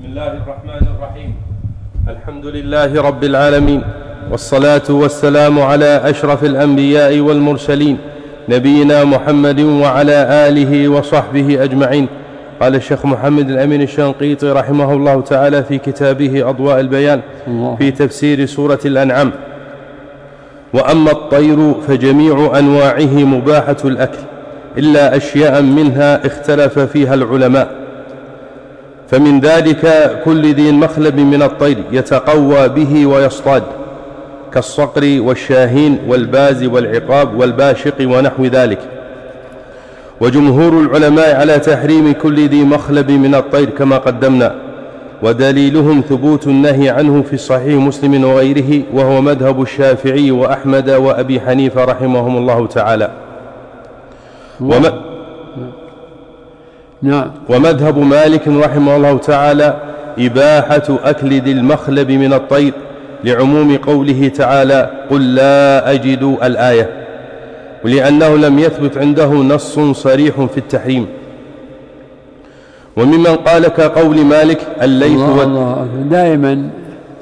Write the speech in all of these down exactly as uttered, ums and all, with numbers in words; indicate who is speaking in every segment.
Speaker 1: الله الرحمن الرحيم. الحمد لله رب العالمين، والصلاة والسلام على أشرف الأنبياء والمرسلين نبينا محمد وعلى آله وصحبه أجمعين. قال الشيخ محمد الأمين الشنقيطي رحمه الله تعالى في كتابه أضواء البيان في تفسير سورة الأنعام: وأما الطير فجميع أنواعه مباحة الأكل إلا أشياء منها اختلف فيها العلماء، فمن ذلك كل ذي مخلب من الطير يتقوى به ويصطاد، كالصقر والشاهين والباز والعقاب والباشق ونحو ذلك. وجمهور العلماء على تحريم كل ذي مخلب من الطير كما قدمنا، ودليلهم ثبوت النهي عنه في صحيح مسلم وغيره، وهو مذهب الشافعي وأحمد وأبي حنيفة رحمهم الله تعالى. وم...
Speaker 2: نعم.
Speaker 1: ومذهب مالك رحمه الله تعالى إباحة أكل ذي المخلب من الطير، لعموم قوله تعالى: قل لا أجد الآية، ولأنه لم يثبت عنده نص صريح في التحريم. وممن قال كقول مالك الليث
Speaker 2: الله الله دائما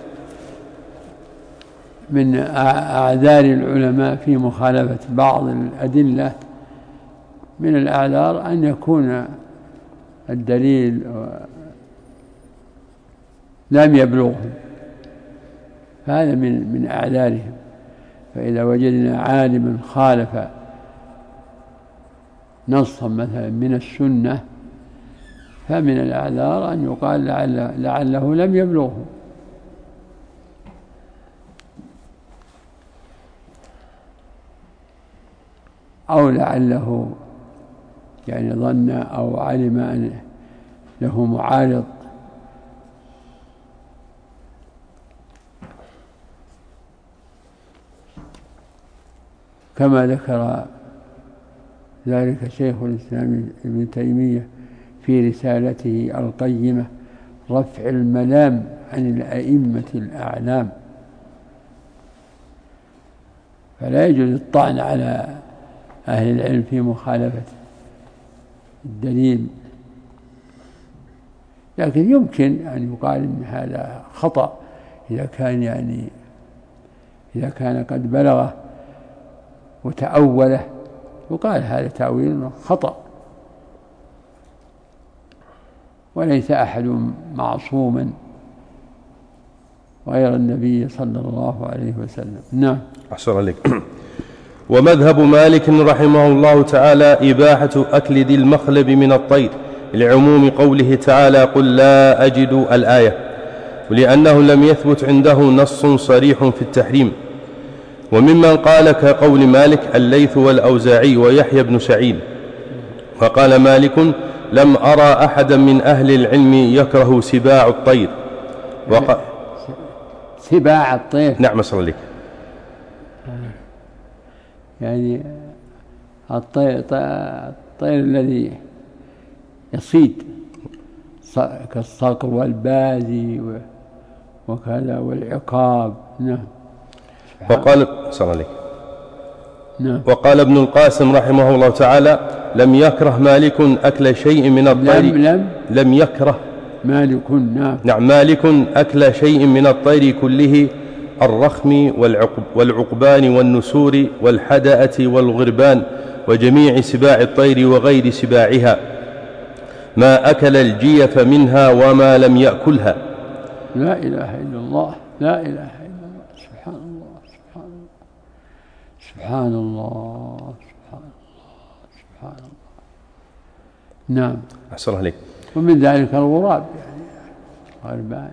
Speaker 2: من أعذار العلماء في مخالفة بعض الأدلة من الأعذار أن يكون الدليل لم يبلغهم، هذا من من أعذارهم. فإذا وجدنا عالما خالف نصا مثلا من السنة فمن الأعذار أن يقال لعله, لعله لم يبلغه. أو لعله يعني ظن أو علم أن له معارض، كما ذكر ذلك شيخ الإسلام ابن تيمية في رسالته القيمة رفع الملام عن الأئمة الأعلام. فلا يجوز الطعن على أهل العلم في مخالفة الدليل، لكن يمكن أن يقال إن هذا خطأ إذا كان يعني إذا كان قد بلغه وتأوله، وقال هذا تأويل خطأ، وليس أحد معصوما غير النبي صلى الله عليه وسلم. نعم.
Speaker 1: أحسن عليك. ومذهب مالك رحمه الله تعالى إباحة أكل ذي المخلب من الطير، لعموم قوله تعالى: قل لا أجد الآية، ولأنه لم يثبت عنده نص صريح في التحريم. وممن قال كقول مالك الليث والأوزاعي ويحيى بن سعيد. وقال مالك: لم أرى أحدا من أهل العلم يكره سباع الطير. وق...
Speaker 2: سباع الطير؟
Speaker 1: نعم صلى الله عليك.
Speaker 2: يعني الطير, الطير الذي يصيد كالصقر والبازي وكذا والعقاب. نعم.
Speaker 1: وقال صلى الله عليك.
Speaker 2: نعم.
Speaker 1: وقال ابن القاسم رحمه الله تعالى: لم يكره مالك أكل شيء من الطير.
Speaker 2: لم, لم,
Speaker 1: لم يكره
Speaker 2: مالك. نعم.
Speaker 1: نعم مالك أكل شيء من الطير كله، الرخم والعقب والعقبان والنسور والحدأة والغربان وجميع سباع الطير وغير سباعها، ما أكل الجيف منها وما لم يأكلها.
Speaker 2: لا إله إلا الله، لا إله إلا الله. سبحان الله، سبحان الله، سبحان الله، سبحان الله، سبحان الله. نعم.
Speaker 1: أحسن عليك.
Speaker 2: ومن ذلك الغراب، يعني غربان.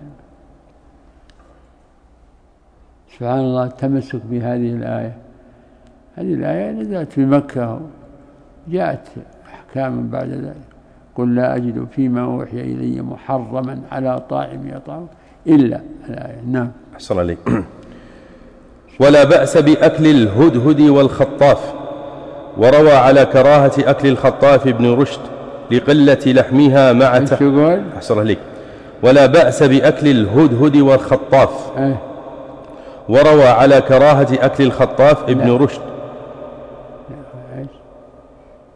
Speaker 2: سبحان الله. التمسك بهذه الآية، هذه الآية نزلت في مكة، جاءت أحكاما بعد ذلك: قل لا أجد فيما أوحي إلي محرما على طاعم يطعمه إلا الآية. نعم.
Speaker 1: أحسن عليك. ولا بأس بأكل الهدهد والخطاف، وروى على كراهة أكل الخطاف ابن رشد لقلة لحمها مع تح... أحسن عليك. ولا بأس بأكل الهدهد والخطاف.
Speaker 2: أه.
Speaker 1: وروى على كراهة أكل الخطاف ابن لا. رشد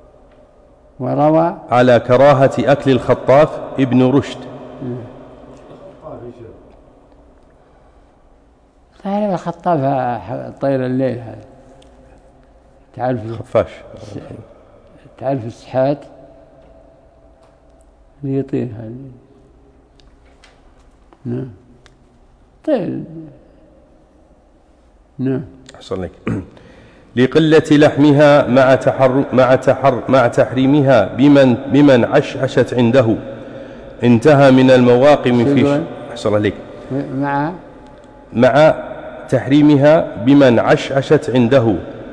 Speaker 2: وروى
Speaker 1: على كراهة أكل الخطاف ابن رشد
Speaker 2: هذا خطافها طير الليل هذا، تعرف
Speaker 1: خفاش،
Speaker 2: تعرف السحات اللي يطير هذا. نعم طير. نعم
Speaker 1: أحسن لك. لقلة لحمها مع تحر مع تحر مع تحريمها بمن بمن عشعشت عنده، انتهى من المواقم في أحسن لك.
Speaker 2: مع
Speaker 1: مع تحريمها بمن عشعشت عنده،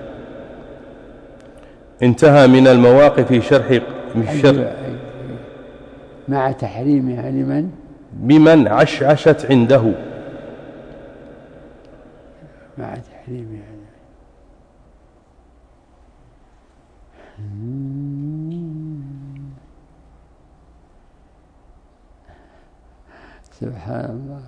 Speaker 1: انتهى من المواقف شرح الشرح
Speaker 2: مع تحريمها لمن
Speaker 1: بمن عشعشت عنده،
Speaker 2: مع تحريمها. سبحان الله.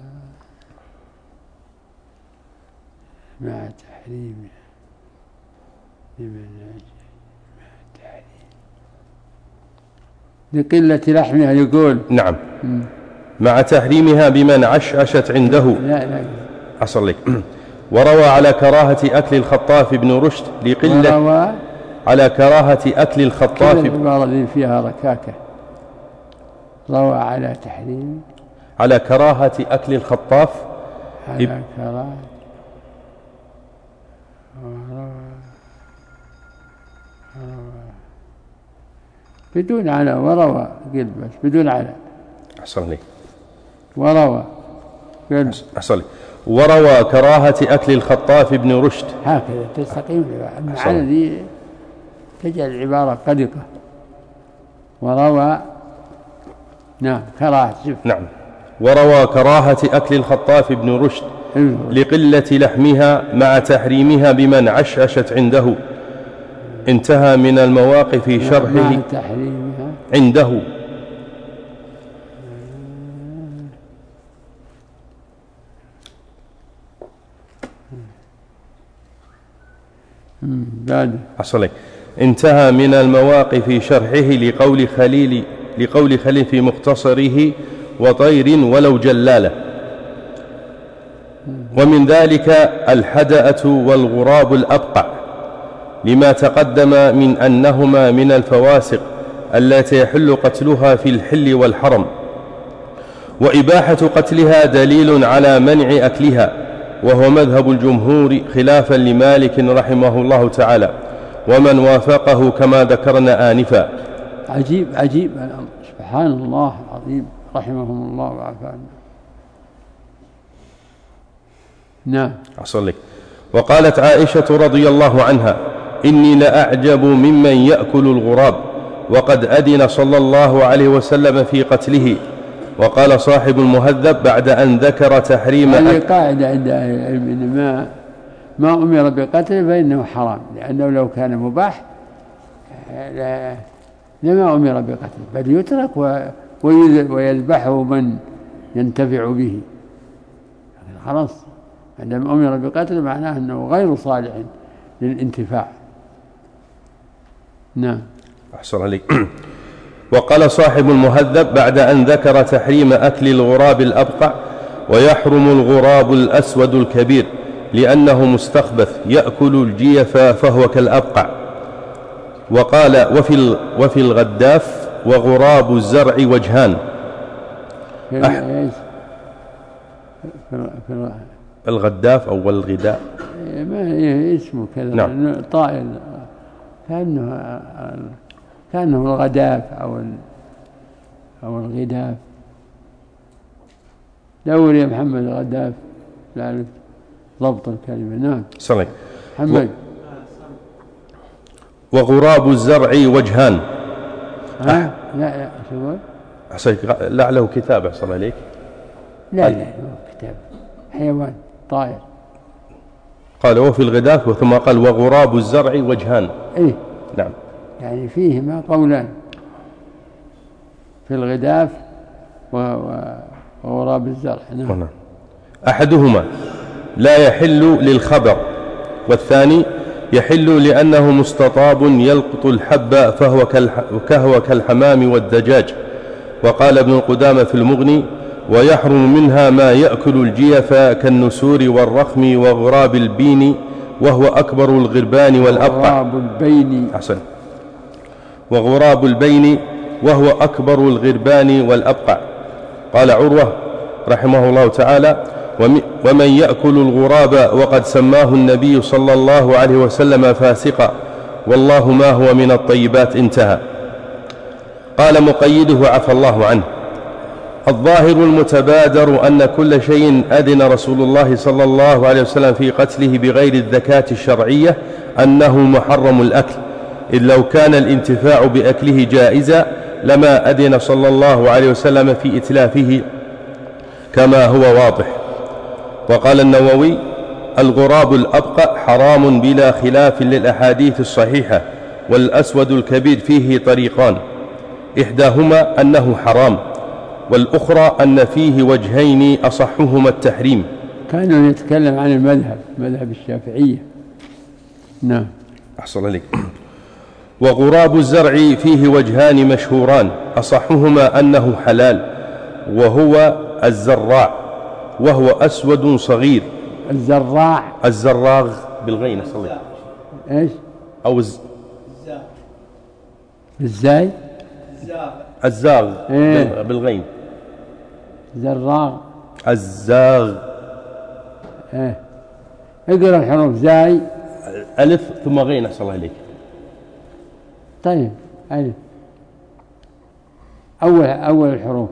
Speaker 2: مع تحريمها لمن مع تحريم لقلة لحمها يقول.
Speaker 1: نعم. م. مع تحريمها بمن عشعشت عنده.
Speaker 2: لا لا
Speaker 1: أصل لك. وروى على كراهة أكل الخطاف بن رشد لقلة
Speaker 2: وروى
Speaker 1: على كراهة أكل الخطاف.
Speaker 2: العبارة اللي فيها ركاكة. روى على تحريم
Speaker 1: على كراهة أكل الخطاف
Speaker 2: على إب... كراهة وروى بدون على وروى قل بس بدون على.
Speaker 1: أحسن لي.
Speaker 2: وروى قل
Speaker 1: أحسن لي. وروى كراهة أكل الخطاف بن رشد.
Speaker 2: هكذا تستقيم على ذي تجعل العبارة قدقة. وروى نعم كراهة.
Speaker 1: نعم. وروى كراهة أكل الخطاف بن رشد لقلة لحمها مع تحريمها بمن عشعشت عنده، انتهى من المواقف شرحه
Speaker 2: تحريمها
Speaker 1: عنده.
Speaker 2: بعد
Speaker 1: أصلي. انتهى من المواقف شرحه لقول خليل لقول خليل في مختصره وطير ولو جلالة. ومن ذلك الحدأة والغراب الأبقع، لما تقدم من أنهما من الفواسق التي يحل قتلها في الحل والحرم، وإباحة قتلها دليل على منع أكلها، وهو مذهب الجمهور خلافا لمالك رحمه الله تعالى ومن وافقه كما ذكرنا آنفا.
Speaker 2: عجيب عجيب سبحان الله العظيم رحمهم الله وعافانا. نعم.
Speaker 1: أحسن لك. وقالت عائشة رضي الله عنها: إني لأعجب ممن يأكل الغراب، وقد أذن صلى الله عليه وسلم في قتله. وقال صاحب المهذب بعد أن ذكر تحريم
Speaker 2: هذه قاعدة عند أهل العلم إن ما ما أمر بقتله فإنه حرام، لأنه لو كان مباح لما أمر بقتله، بل يترك ويذبحه من ينتفع به. خلاص عندما أمر بقتله معناه أنه غير صالح للانتفاع. نعم.
Speaker 1: أحسن عليك. وقال صاحب المهذب بعد أن ذكر تحريم أكل الغراب الأبقع: ويحرم الغراب الأسود الكبير لأنه مستخبث يأكل الجيف فهو كالأبقع. وقال: وفي وفي الغداف وغراب الزرع وجهان. أح... الغداف أو الغداء
Speaker 2: ما اسمه كذا. نعم. طائر كأنه كأنه الغداف أو أو الغداف. دور يا محمد الغداف لعلك ضبط الكلمة. نعم.
Speaker 1: صليك.
Speaker 2: محمد.
Speaker 1: وغراب الزرع وجهان.
Speaker 2: ها؟ لا لا شو
Speaker 1: أحسنك. لعله كتاب أحسن عليك.
Speaker 2: لا لا كتاب حيوان طائر.
Speaker 1: قال وفي الغداف ثم قال وغراب الزرع وجهان.
Speaker 2: إيه
Speaker 1: نعم.
Speaker 2: يعني فيهما قولان في الغداف وغراب الزرع. نعم.
Speaker 1: أحدهما لا يحل للخبر، والثاني يحل لأنه مستطاب يلقط الحب فهو كالحمام والدجاج. وقال ابن قدامة في المغني: ويحرم منها ما يأكل الجيف كالنسور والرخم وغراب البين وهو أكبر الغربان والأبقع.
Speaker 2: غراب البين.
Speaker 1: أحسن. وغراب البين وهو أكبر الغربان والأبقع. قال عروة رحمه الله تعالى: ومن يأكل الغراب وقد سماه النبي صلى الله عليه وسلم فاسقا والله ما هو من الطيبات. انتهى. قال مقيده عفى الله عنه: الظاهر المتبادر أن كل شيء أذن رسول الله صلى الله عليه وسلم في قتله بغير الذكاة الشرعية أنه محرم الأكل، إذ لو كان الانتفاع بأكله جائزا لما أذن صلى الله عليه وسلم في إتلافه كما هو واضح. وقال النووي: الغراب الأبقع حرام بلا خلاف للأحاديث الصحيحة، والأسود الكبير فيه طريقان، إحداهما أنه حرام، والأخرى أن فيه وجهين أصحهما التحريم.
Speaker 2: كان يتكلم عن المذهب، مذهب الشافعية. نعم.
Speaker 1: أحسن عليك. وغراب الزرع فيه وجهان مشهوران، أصحهما أنه حلال، وهو الزراع، وهو أسود صغير.
Speaker 2: الزراع،
Speaker 1: الزراغ بالغين. صلي.
Speaker 2: إيش؟
Speaker 1: أو الز...
Speaker 2: إزاي؟
Speaker 1: الزاغ.
Speaker 2: إيه؟
Speaker 1: بالغين.
Speaker 2: زراغ.
Speaker 1: الزاغ.
Speaker 2: إيه؟ اقرأ الحروف. زاي،
Speaker 1: ألف ثم غين. أحسن الله عليك.
Speaker 2: طيب. ألف أول أول الحروف.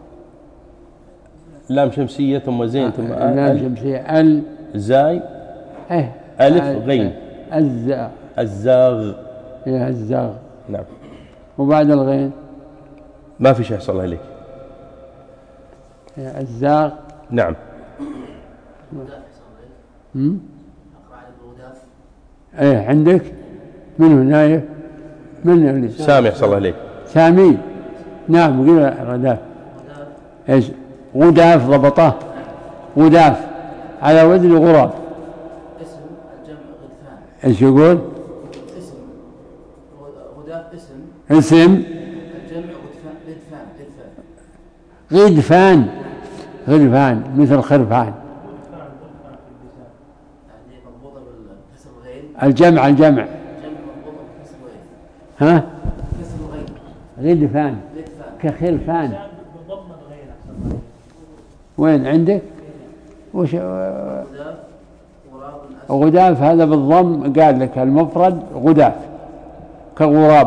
Speaker 1: لام شمسية ثم زين ثم
Speaker 2: آه. لام شمسية. ال
Speaker 1: زاي.
Speaker 2: إيه؟
Speaker 1: ألف غين.
Speaker 2: الزاغ.
Speaker 1: الزاغ.
Speaker 2: إيه الزاغ.
Speaker 1: نعم.
Speaker 2: وبعد الغين
Speaker 1: ما في شيء. أحسن الله عليك.
Speaker 2: إيه الزاغ.
Speaker 1: نعم.
Speaker 2: هم؟ إيه عندك منه نايف من اللي
Speaker 1: سامي. أحسن الله عليك.
Speaker 2: سامي. نعم. قل غداف. إيش؟ غداف. ضبطه. غداف على وزن غراب.
Speaker 3: اسم الجمع غدفان.
Speaker 2: ايش يقول؟
Speaker 3: اسم غداف. اسم
Speaker 2: اسم
Speaker 3: الجمع غدفان. غدفان.
Speaker 2: غدفان. غدفان مثل خرفان.
Speaker 3: يعني مربوطة بالكسر الغين.
Speaker 2: الجمع. الجمع
Speaker 3: الجمع مربوطة بالكسر الغين.
Speaker 2: ها؟
Speaker 3: كسر الغين.
Speaker 2: غدفان
Speaker 3: غدفان.
Speaker 2: كخرفان. وين عندك؟ وش؟
Speaker 3: غداف. غراب أسود.
Speaker 2: غداف هذا بالضم. قال لك المفرد غداف كغراب.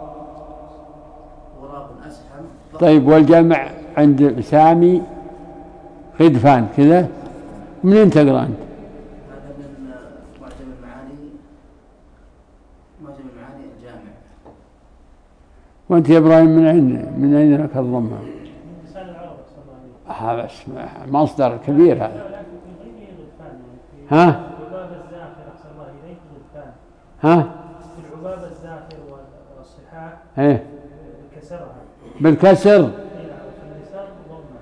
Speaker 3: غراب أسحم.
Speaker 2: طيب والجمع عند سامي غدفان كذا. منين تقرأ أنت؟
Speaker 3: هذا من معجم المعاني. معجم المعاني الجامع.
Speaker 2: وأنت يا إبراهيم من أين من أين لك الضمة؟
Speaker 3: لسان العرب.
Speaker 2: هذا مصدر كبير هذا. ها؟
Speaker 3: العباب الزاخر. أحسن الله إليك. غدفان.
Speaker 2: ها؟
Speaker 3: العباب الزاخر والصحاح.
Speaker 2: ايه
Speaker 3: كسرها.
Speaker 2: بالكسر.
Speaker 3: اللسان ضمه.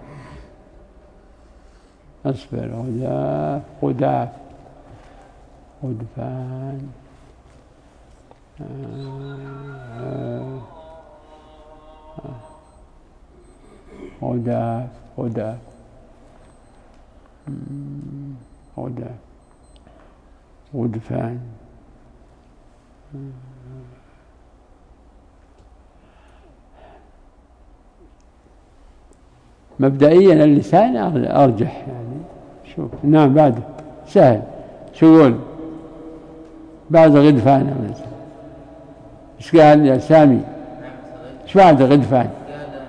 Speaker 2: اصبر. غداف. غداف. غدفان. غداف. غداف. غداف. غدفان. مبدئيا اللسان أرجح يعني. شوف. نعم. بعد سهل. شو يقول بعد غدفان؟ ايش قال يا سامي؟ ايش بعد غدفان؟
Speaker 3: قال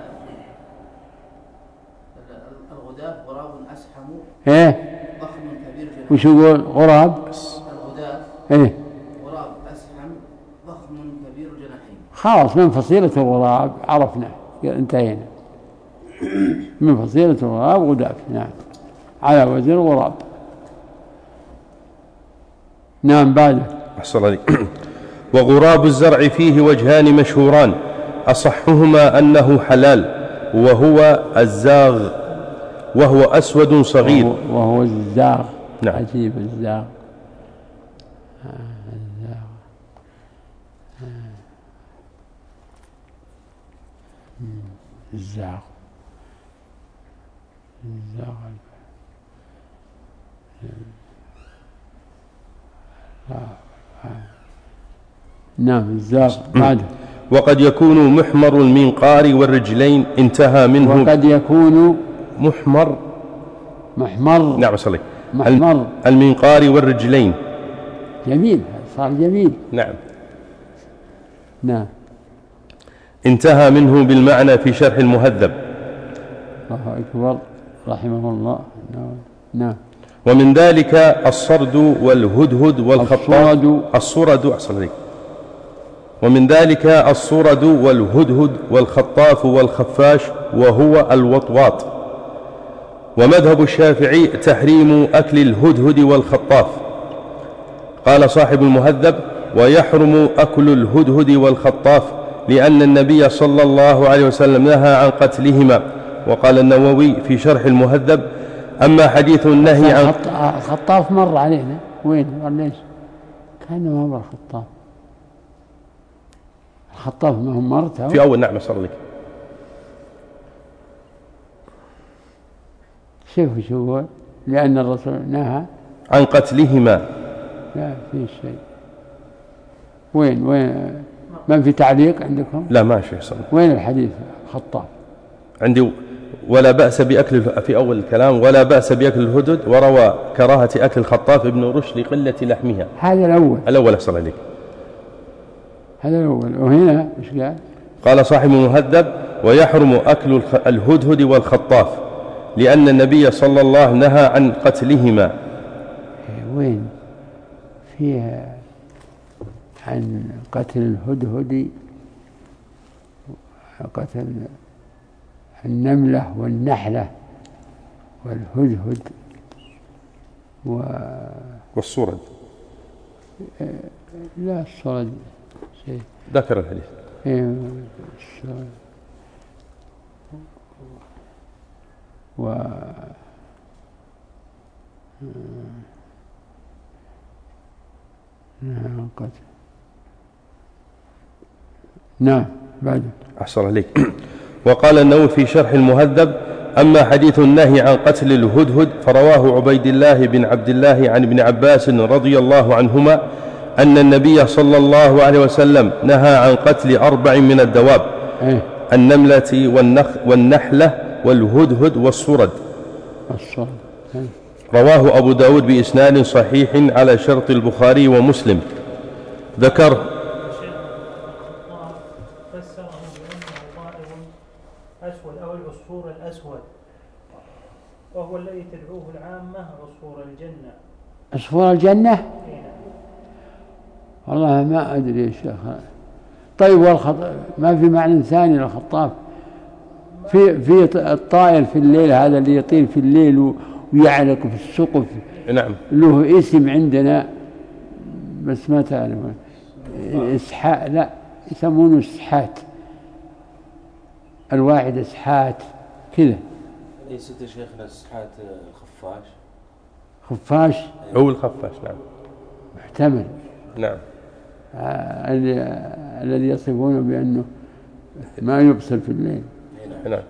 Speaker 3: الغداف غراب أسحم.
Speaker 2: ايه
Speaker 3: ضخم كبير جناحين.
Speaker 2: وش يقول؟ غراب.
Speaker 3: الغداف
Speaker 2: ايه
Speaker 3: غراب أسحم ضخم كبير جناحين.
Speaker 2: خلاص من فصيلة الغراب عرفنا. انتهينا من فصيلة الغراب. غداف. نعم على وزن الغراب. نعم. بعده.
Speaker 1: أحسن عليك. وغراب الزرع فيه وجهان مشهوران، أصحهما أنه حلال، وهو الزاغ، وهو أسود صغير.
Speaker 2: وهو, وهو الزاغ.
Speaker 1: نعم.
Speaker 2: عجيب. الزاغ. الزاغ. الزاغ. نعم الزاغ بعده.
Speaker 1: وقد يكون محمر المنقار والرجلين انتهى منه.
Speaker 2: وقد يكون
Speaker 1: محمر
Speaker 2: محمر
Speaker 1: نعم صلي
Speaker 2: محمر
Speaker 1: المنقار والرجلين.
Speaker 2: جميل صار جميل.
Speaker 1: نعم
Speaker 2: نعم
Speaker 1: انتهى منه بالمعنى في شرح المهذب.
Speaker 2: الله أكبر رحمه الله. نعم.
Speaker 1: ومن ذلك الصرد والهدهد والخطاف. الصرد أحسن عليك. ومن ذلك الصرد والهدهد والخطاف والخفاش وهو الوطواط. ومذهب الشافعي تحريم أكل الهدهد والخطاف. قال صاحب المهذب: ويحرم أكل الهدهد والخطاف لأن النبي صلى الله عليه وسلم نهى عن قتلهما. وقال النووي في شرح المهذب: أما حديث النهي عن
Speaker 2: الخطاف مر علينا وين ليش كان ما هو الخطاف. الخطاف ما هو مرته
Speaker 1: في أول نعم صار لك.
Speaker 2: شوفوا شوفوا لأن الرسول نهى
Speaker 1: عن قتلهما.
Speaker 2: لا في شيء. وين وين ما في تعليق عندكم؟
Speaker 1: لا ما شيء صار.
Speaker 2: وين الحديث خطاف؟
Speaker 1: عندي ولا بأس بأكل في أول الكلام ولا بأس بأكل الهدد، وروى كراهة أكل الخطاف ابن رشد لقلة لحمها.
Speaker 2: هذا الأول.
Speaker 1: الأول أحسن عليك.
Speaker 2: هذا الأول. وهنا إيش قال؟
Speaker 1: قال صاحب المهذب: ويحرم أكل الهدهد والخطاف لأن النبي صلى الله عليه وسلم نهى عن قتلهما.
Speaker 2: وين فيها عن قتل الهدهد قتل النملة والنحلة والهدهد و...
Speaker 1: والصرد.
Speaker 2: لا الصرد شيء
Speaker 1: ذكر الحديث.
Speaker 2: إيه الصرد و نعم بعد.
Speaker 1: أحسن عليك. وقال النووي في شرح المهذب: أما حديث النهي عن قتل الهدهد فرواه عبيد الله بن عبد الله عن ابن عباس رضي الله عنهما أن النبي صلى الله عليه وسلم نهى عن قتل أربع من الدواب: النملة والنخ والنحلة والهدهد والصرد. رواه أبو داود بإسناد صحيح على شرط البخاري ومسلم. ذكر
Speaker 4: أسود أو العصفور الأسود، وهو الذي تدعوه العامة عصفور الجنة.
Speaker 2: عصفور الجنة؟ والله ما أدري يا شيخ. طيب والخط... ما في معنى ثاني للخطاف؟ في في الطائر في الليل هذا اللي يطير في الليل ويعلق في السقف.
Speaker 1: نعم.
Speaker 2: له اسم عندنا بس ما تعلمون. إسحاء لا يسمونه إسحات. الواحد إسحات كذا.
Speaker 5: ليست يا شيخنا إسحات خفاش؟
Speaker 2: خفاش
Speaker 1: هو الخفاش. نعم
Speaker 2: محتمل.
Speaker 1: نعم.
Speaker 2: آه الذي يصفونه بأنه ما يبصر في الليل.
Speaker 1: نعم.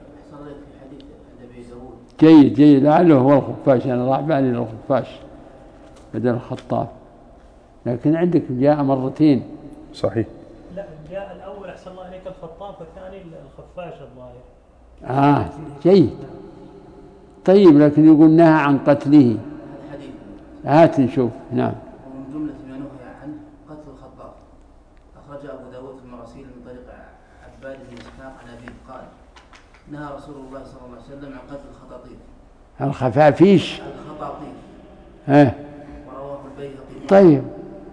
Speaker 2: جيد جيد لعله هو الخفاش. أنا راح بالي للخفاش بدل الخطاف، لكن عندك جاء مرتين.
Speaker 1: صحيح.
Speaker 4: لا جاء الأول أحسن الله عليك الخطاف والثاني الخفاش الظاهر.
Speaker 2: آه جيد. طيب لكن يقول نهى عن قتله. هات نشوف. نعم.
Speaker 3: ومن جملة ما نهى عنه قتل الخطاف. أخرج أبو داود في المراسيل من طريق عباد بن إسحاق عن أبيه قال: نهى رسول الله صلى الله عليه وسلم عن قتل الخطاطيف.
Speaker 2: الخفافيش.
Speaker 3: الخطاطيف.
Speaker 2: اه.
Speaker 3: ورواه البيهقي.
Speaker 2: طيب.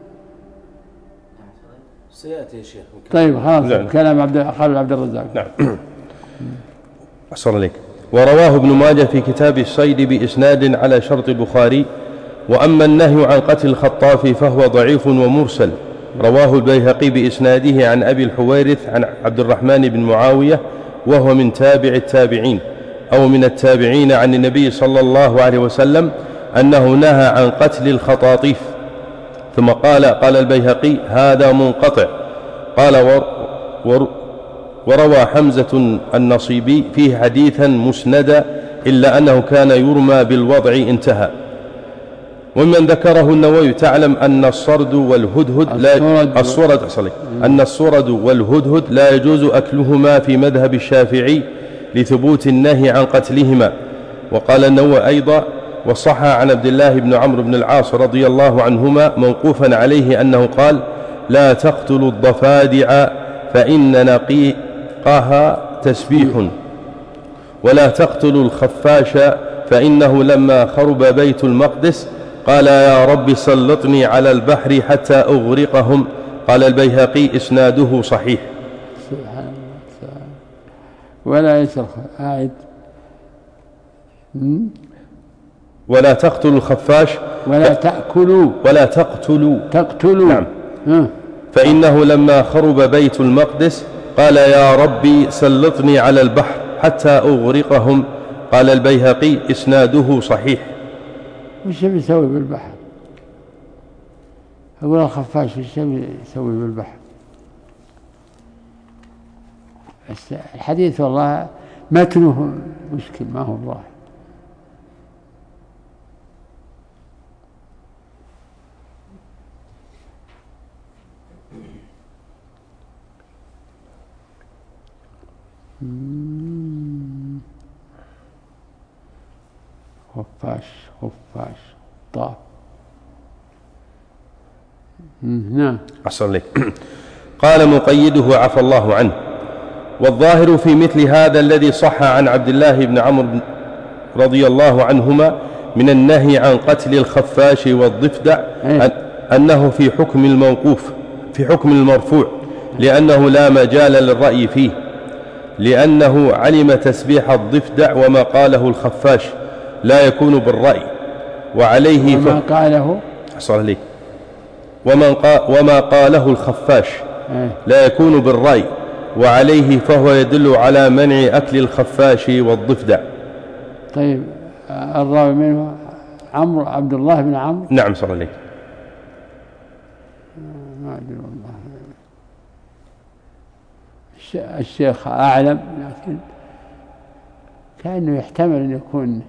Speaker 5: سيأتي يا شيخ.
Speaker 2: طيب خلاص كلام عبد خالد عبد الرزاق.
Speaker 1: نعم. أحسن عليك. ورواه ابن ماجه في كتاب الصيد بإسناد على شرط البخاري. وأما النهي عن قتل الخطاف فهو ضعيف ومرسل. رواه البيهقي بإسناده عن أبي الحويرث عن عبد الرحمن بن معاوية وهو من تابع التابعين أو من التابعين عن النبي صلى الله عليه وسلم أنه نهى عن قتل الخطاطيف. ثم قال قال البيهقي: هذا منقطع. قال ور ور وروى حمزة النصيبي فيه حديثا مسندا إلا أنه كان يرمى بالوضع انتهى. ومن ذكره النووي تعلم أن الصرد والهدهد لا الصرد أن الصرد والهدهد لا يجوز أكلهما في مذهب الشافعي لثبوت النهي عن قتلهما. وقال النووي أيضا: وصح عن عبد الله بن عمرو بن العاص رضي الله عنهما موقوفا عليه أنه قال: لا تقتلوا الضفادع فإن نقيقها تسبيح، ولا تقتلوا الخفاش فإنه لما خرب بيت المقدس قال: يا رب سلطني على البحر حتى أغرقهم. قال البيهقي: إسناده صحيح.
Speaker 2: سبحان الله. ولا يسرخ أعد.
Speaker 1: ولا تقتلوا الخفاش
Speaker 2: ولا تأكلوا
Speaker 1: ولا تقتلوا
Speaker 2: تقتلوا
Speaker 1: نعم.
Speaker 2: ها.
Speaker 1: فإنه لما خرب بيت المقدس قال: يا ربي سلطني على البحر حتى أغرقهم. قال البيهقي: إسناده صحيح.
Speaker 2: وش بيسوي بالبحر؟ أقول الخفاش وش بيسوي بالبحر؟ الحديث والله متنه مشكل، ما هو ظاهر. خفاش خفاش طاف. نعم.
Speaker 1: أحسن لك. قال مقيده عفى الله عنه: والظاهر في مثل هذا الذي صح عن عبد الله بن عمرو رضي الله عنهما من النهي عن قتل الخفاش والضفدع أنه في حكم الموقوف في حكم المرفوع، لأنه لا مجال للرأي فيه، لأنه علم تسبيح الضفدع وما قاله الخفاش لا يكون بالرأي، وعليه
Speaker 2: وما ف... قاله
Speaker 1: أصل لك وما, قا... وما قاله الخفاش لا يكون بالرأي، وعليه فهو يدل على منع أكل الخفاش والضفدع.
Speaker 2: طيب الراوي منه عمرو عبد الله بن عمرو.
Speaker 1: نعم صلى الله عليه.
Speaker 2: ما أدري والله، الشيخ أعلم، لكن كأنه يحتمل أن يكون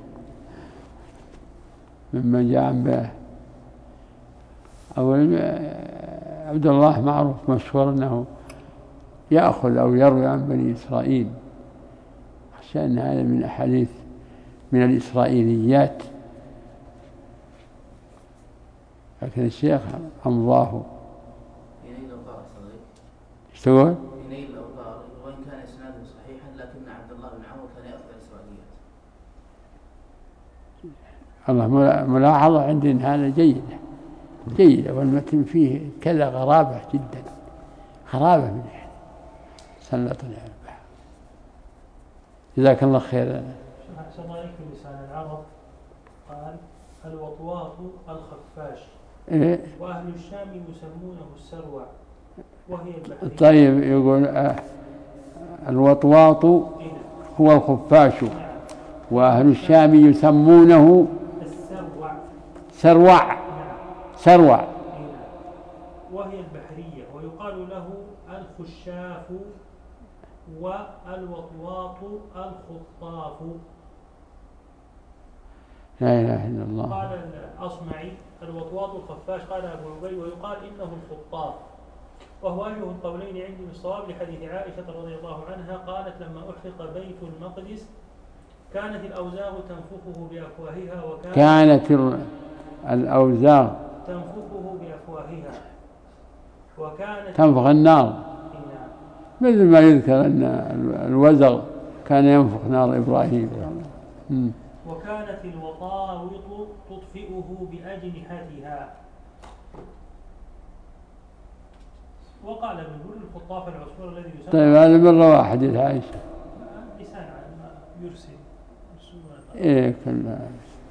Speaker 2: ممن جاء به. أولا عبد الله معروف مشهور أنه يأخذ أو يروي عن بني إسرائيل، أخشى أن هذا من أحاديث من الإسرائيليات، لكن الشيخ أمضاه. ايش تقول؟
Speaker 3: ينيل الأوطار وإن كان إسناده صحيحا، لكن عبد الله بن عمرو كان يأخذ الإسرائيليات.
Speaker 2: الله ملاحظة عندي أن هذا جيد جيد، والمتن فيه كذا غرابة جدا، غرابة من هذا. سلطني على البحر. جزاك الله خير.
Speaker 4: أحسن الله عليك. لسان العرب قال: الوطواط الخفاش،
Speaker 2: إيه؟
Speaker 4: وأهل الشام يسمونه السروع وهي البحرية.
Speaker 2: طيب يقول آه الوطواط هو الخفاش، وأهل الشام يسمونه
Speaker 4: السروع
Speaker 2: سروع سروع
Speaker 4: وهي البحرية، ويقال له الخشاف والوطواط الخطاف.
Speaker 2: لا إله إلا الله.
Speaker 4: قال الأصمعي: الوطواط الخفاش. قال أبو عبيد: ويقال إنه الخطاف، وهو أجه القولين عندي بالصواب لحديث عائشة رضي الله عنها قالت: لما أحرق بيت المقدس كانت الأوزاغ تنفخه بأفواهها وكانت
Speaker 2: كانت الأوزاغ
Speaker 4: تنفخه بأفواهها وكانت
Speaker 2: تنفخ النار، مثل ما يذكر أن الوزغ كان ينفخ نار إبراهيم.
Speaker 4: وكانت الوطاوط تطفئه بأجنحتها. وقال ابن هول: الخطاف العصفور الذي يسمى.
Speaker 2: طيب هذا من رواه حديث عائشة.
Speaker 4: لسان يرسل.
Speaker 2: إيه كلا.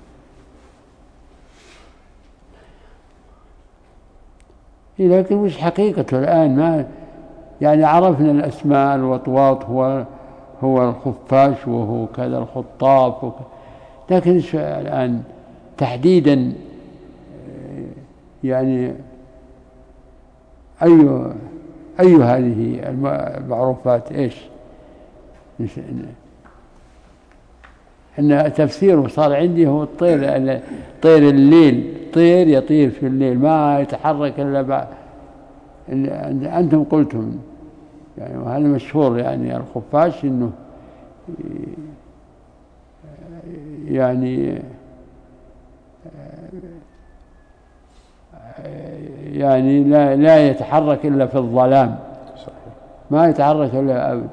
Speaker 2: إيه لكن مش حقيقته الآن، ما يعني عرفنا الأسماء. الوطواط هو هو الخفاش، وهو كذا الخطاف وكذا. لكن الآن تحديدا يعني أي أي هذه المعروفات إيش؟ أن تفسيره صار عندي هو الطير، طير الليل، طير يطير في الليل ما يتحرك إلا بعد. أنتم قلتم يعني، وهذا مشهور يعني الخفاش إنه يعني يعني لا لا يتحرك إلا في الظلام، ما يتحرك إلا أبدا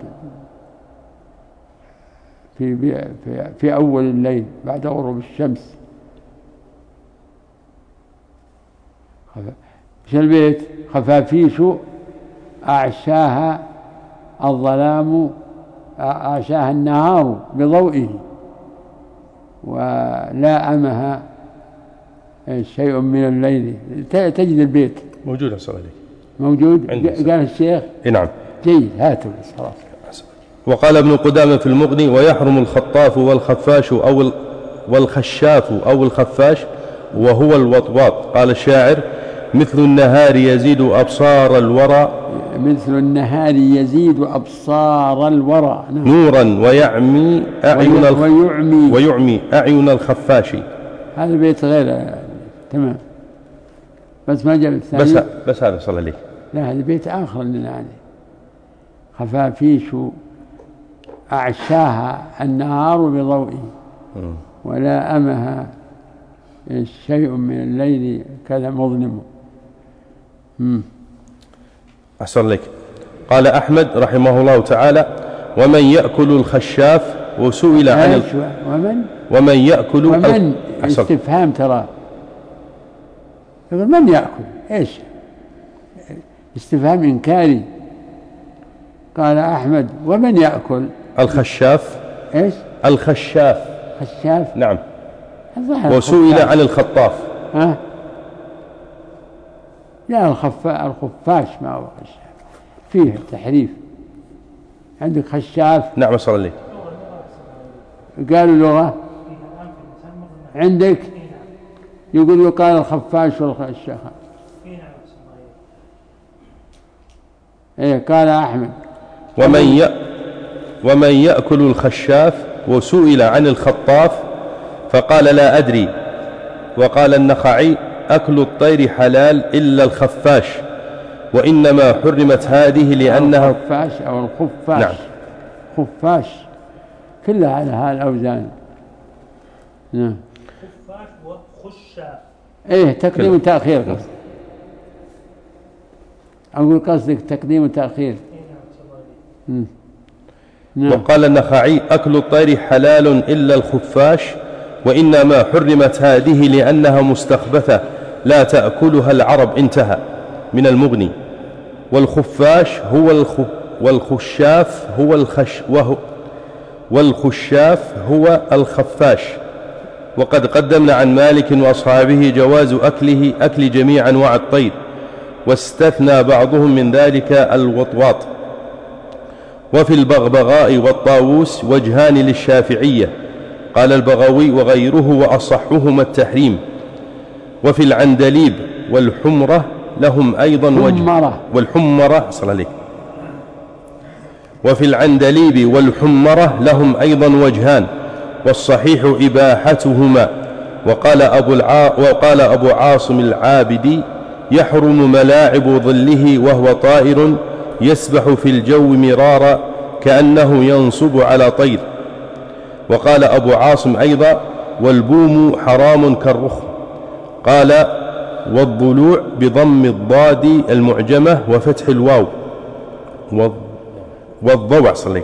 Speaker 2: في في في أول الليل بعد غروب الشمس. في البيت خفافيش أعشاها الظلام، أعشاها النهار بضوئه، ولائمها شيء من الليل. تجد البيت
Speaker 1: موجود أسأل عليك
Speaker 2: موجود قال الشيخ.
Speaker 1: نعم
Speaker 2: جيد، هاتوا خلاص.
Speaker 1: وقال ابن قدامة في المغني: ويحرم الخطاف والخفاش أو والخشاف أو الخفاش وهو الوطواط. قال الشاعر: مثل النهار يزيد أبصار الورى،
Speaker 2: مثل النهار يزيد أبصار الورى
Speaker 1: نورا ويعمي أعين الخ...
Speaker 2: ويعمي
Speaker 1: ويعمي أعين الخفاش.
Speaker 2: هذا البيت غير تمام، بس ما جاء الثاني.
Speaker 1: بس بس هذا صلى عليه.
Speaker 2: لا، هذا بيت آخر لنا عليه. خفافيش أعشاها النهار بضوئه ولائمها شيء من الليل كذا مظلم.
Speaker 1: أحسن لك. قال أحمد رحمه الله تعالى: ومن يأكل الخشاف، وسئل عن ال...
Speaker 2: ومن
Speaker 1: ومن يأكل
Speaker 2: ومن ال... استفهام ترى، يقول من يأكل إيش؟ استفهام إنكاري. قال أحمد: ومن يأكل
Speaker 1: الخشاف.
Speaker 2: إيش؟
Speaker 1: الخشاف.
Speaker 2: خشاف.
Speaker 1: نعم. وسئل عن الخطاف.
Speaker 2: ها؟ لا، الخفا الخفاش ما هو خشاف، فيه تحريف. عندك خشاف.
Speaker 1: نعم صلى الله عليه.
Speaker 2: قالوا لغة عندك يقول يقال الخفاش والخشاف. ايه قال أحمد:
Speaker 1: ومن ي... ومن يأكل الخشاف، وسئل عن الخطاف فقال: لا أدري. وقال النخعي: أكل الطير حلال إلا الخفاش، وإنما حرمت هذه لأنها
Speaker 2: الخفاش أو الخفاش.
Speaker 1: نعم.
Speaker 2: خفاش كلها على هالأوزان. نعم.
Speaker 4: خفاش وخشاف.
Speaker 2: إيه تقديم وتأخير قصد. أقول قصدك تقديم وتأخير. نعم.
Speaker 1: وقال النخعي: أكل الطير حلال إلا الخفاش، وإنما حرمت هذه لأنها مستخبثة لا تأكلها العرب. انتهى من المغني. والخفاش هو الخ... والخشاف هو الخش وهو والخشاف هو الخفاش. وقد قدمنا عن مالك وأصحابه جواز أكله أكل جميع أنواع الطير، واستثنى بعضهم من ذلك الوطواط. وفي البغبغاء والطاووس وجهان للشافعية، قال البغوي وغيره وأصحهما التحريم. وفي العندليب والحمرة لهم أيضا وجه. والحمرة صلى عليك. وفي العندليب والحمرة لهم أيضا وجهان، والصحيح إباحتهما. وقال أبو, الع... وقال أبو عاصم العابدي: يحرم ملاعب ظله وهو طائر يسبح في الجو مرارا كأنه ينصب على طير. وقال أبو عاصم أيضا: والبوم حرام كالرخم. قال: والضلوع بضم الضاد المعجمة وفتح الواو، والضوع صليك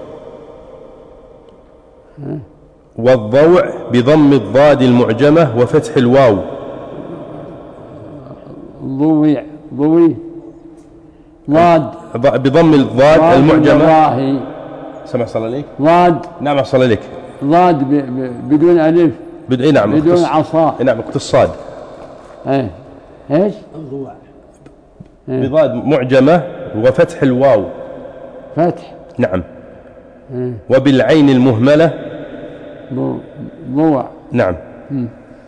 Speaker 1: والضوع بضم الضاد المعجمة وفتح الواو.
Speaker 2: ضويع ضوي ضاد
Speaker 1: بضم الضاد المعجمة. سمع صلى عليك.
Speaker 2: ضاد.
Speaker 1: نعم صلى عليك.
Speaker 2: ضاد ب... ب... بدون ألف.
Speaker 1: بدون نعم
Speaker 2: بدون عصا.
Speaker 1: نعم اقتصاد.
Speaker 2: ايه ايش؟
Speaker 3: الضوع
Speaker 1: بضاد معجمة وفتح الواو.
Speaker 2: فتح.
Speaker 1: نعم.
Speaker 2: ايه.
Speaker 1: وبالعين المهملة
Speaker 2: ضوع.
Speaker 1: نعم. م.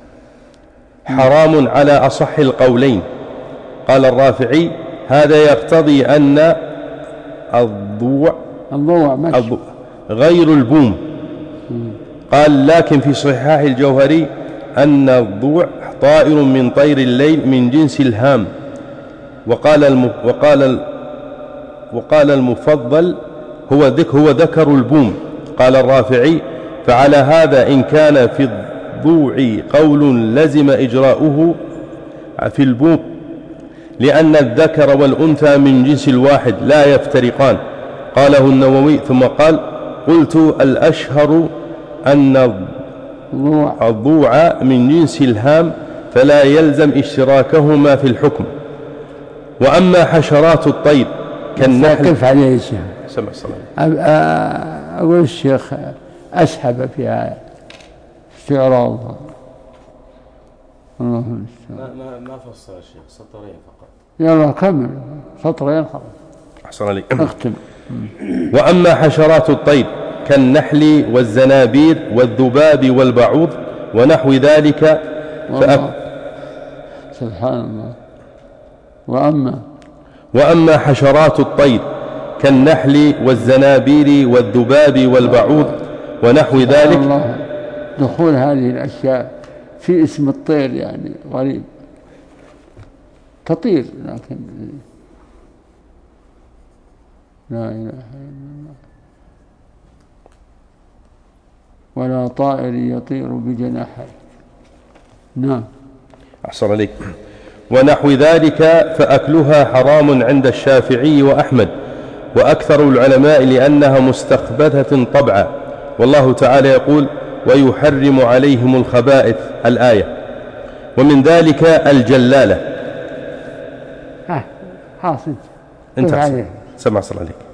Speaker 1: حرام على أصح القولين. قال الرافعي: هذا يقتضي أن الضوع
Speaker 2: الضوع
Speaker 1: الضوع غير البوم. م. قال لكن في صحاح الجوهري أن الضوع طائر من طير الليل من جنس الهام. وقال الم وقال وقال المفضل هو ذك هو ذكر البوم. قال الرافعي فعلى هذا إن كان في الضوع قول لزم إجراؤه في البوم، لأن الذكر والأنثى من جنس الواحد لا يفترقان. قاله النووي ثم قال قلت الأشهر أن الضوع من جنس الهام فلا يلزم اشتراكهما في الحكم. وأما حشرات الطير كالنحل.
Speaker 2: كيف عليه الشيخ؟
Speaker 1: سمع الصلاة.
Speaker 2: أقول الشيخ أسحب فيها استعراض.
Speaker 5: ما ما ما فصل الشيخ، سطرين فقط.
Speaker 2: يلا كمل سطرين خلاص.
Speaker 1: أحسن عليك.
Speaker 2: اختم.
Speaker 1: وأما حشرات الطير كالنحل والزنابير والذباب والبعوض ونحو ذلك فأك...
Speaker 2: سبحان الله. وأما
Speaker 1: وأما حشرات الطير كالنحل والزنابير والذباب والبعوض ونحو ذلك.
Speaker 2: الله دخول هذه الأشياء في اسم الطير يعني غريب، تطير لكن لا إله إلا الله. ولا طائر يطير بجناحيه. نعم.
Speaker 1: أحسن عليك. ونحو ذلك فأكلها حرام عند الشافعي وأحمد وأكثر العلماء لأنها مستخبثة طبعا، والله تعالى يقول ويحرم عليهم الخبائث الآية. ومن ذلك الجلالة.
Speaker 2: ها حاصل
Speaker 1: انت سمع صلى عليك.